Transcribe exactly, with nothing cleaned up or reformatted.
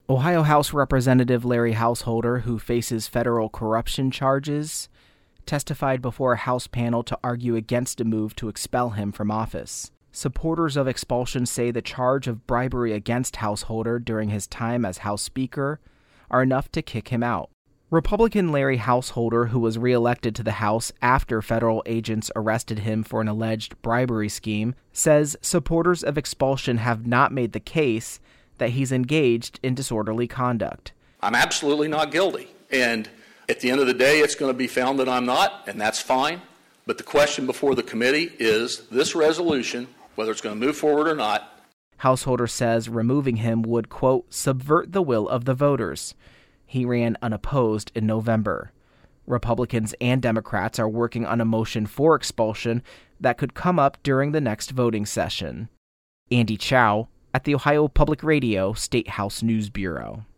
Ohio House Representative Larry Householder, who faces federal corruption charges, testified before a House panel to argue against a move to expel him from office. Supporters of expulsion say the charge of bribery against Householder during his time as House Speaker are enough to kick him out. Republican Larry Householder, who was reelected to the House after federal agents arrested him for an alleged bribery scheme, says supporters of expulsion have not made the case that he's engaged in disorderly conduct. I'm absolutely not guilty. And at the end of the day, it's going to be found that I'm not, and that's fine. But the question before the committee is this resolution, whether it's going to move forward or not. Householder says removing him would, quote, subvert the will of the voters. He ran unopposed in November. Republicans and Democrats are working on a motion for expulsion that could come up during the next voting session. Andy Chow at the Ohio Public Radio State House News Bureau.